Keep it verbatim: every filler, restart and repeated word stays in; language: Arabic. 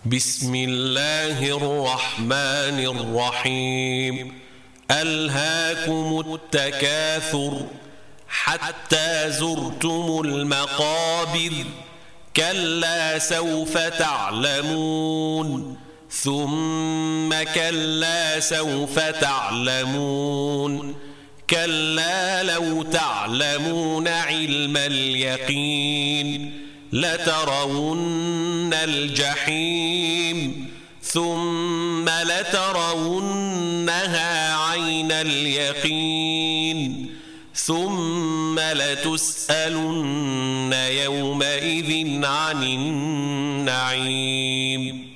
بسم الله الرحمن الرحيم. ألهاكم التكاثر حتى زرتم المقابر، كلا سوف تعلمون ثم كلا سوف تعلمون، كلا لو تعلمون علم اليقين لترون الجحيم ثم لترونها عين اليقين ثم لتسألن يومئذ عن النعيم.